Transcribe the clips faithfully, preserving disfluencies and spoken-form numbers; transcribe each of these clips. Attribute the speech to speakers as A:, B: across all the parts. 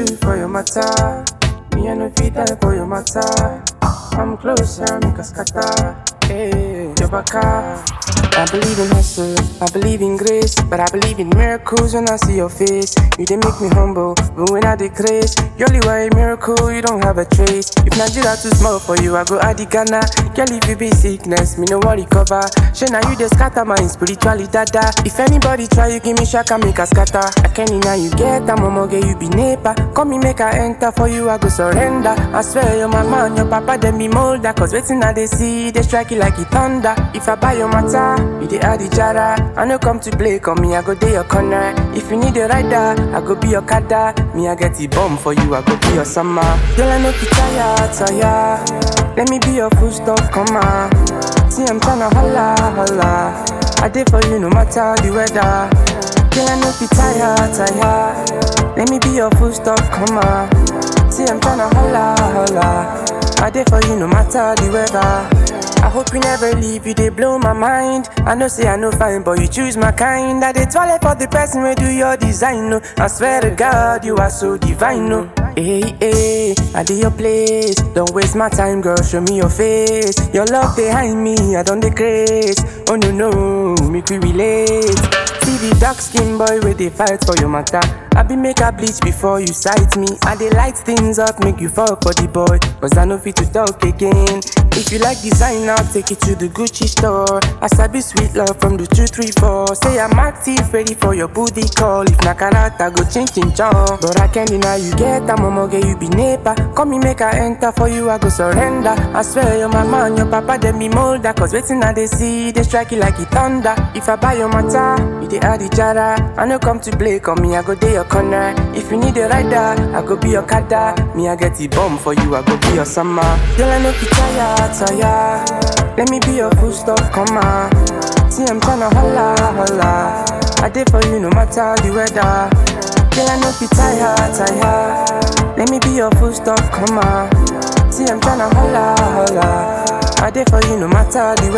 A: do for your matter. Me I no fit die for your matter. I'm closer, make a scatter. Hey, your baka. I believe in hustle, I believe in grace, but I believe in miracles when I see your face. You dey make me humble, but when I decrease, you only were a miracle, you don't have a trace. If Nigeria too small for you, I go add the Ghana. Girl, if you be sickness, me no worry cover. She now you dey scatter my spiritually dada. If anybody try, you give me shaka, make a scatter. I can't now you get a momoge, you be neighbor. Come me make I enter for you, I go surrender. I swear you're my man, your papa dem be molder. Cause waiting now they see, they strike it like it thunder. If I buy your matter, you dey add the jara. I no come to play, come me, I go dey your corner. If you need a rider, I go be your kada. Me, I get the bomb for you, I go be your summer. Girl, I know you tired, tired. Let me be your full stop, come on. See, I'm tryna holla, holla. I dey for you no matter the weather. Girl, I know you tired, tired. Let me be your full stop, come on. See, I'm tryna holla, holla. I dey for you no matter the weather. I hope you never leave, you they blow my mind. I know say I know fine, but you choose my kind. I dey toilet for the person who do your design, no. I swear to God, you are so divine, no. Hey, hey, I did your place. Don't waste my time, girl, show me your face. Your love behind me, I don't decrease. Oh no, no, make we relate. See the dark skin boy where they fight for your matter. I be make a bleach before you sight me. I dey light things up, make you fall for the boy. Cause I know fit to talk again. If you like design, I'll take it to the Gucci store. I sabi sweet love from the two three four. Say I'm active, ready for your booty call. If na karata, go chin chin chong. But I can't deny you get a momoge, you be neighbor. Come me make I enter for you, I go surrender. I swear you're my man, your papa dem be molder. Cause waiting now they see, they strike it like it thunder. If I buy your matter, you dey add the jara. I no come to play, come me, I go dey your corner. If you need a rider, I go be your kada. Me, I get the bomb for you, I go be your summer. Girl, I know you tired, tired. Let me be your full stop, come on. See, I'm tryna holla, holla. I dey for you no matter the weather. Girl, I know you tired, tired. Let me be your full stop, come on. See, I'm tryna holla, holla. I dey for you no matter the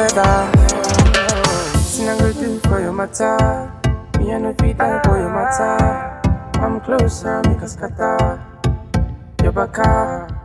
A: weather. See, I go do for your matter. Me, I no fit die for your matter. I'm closer, make a scatter. Your baka.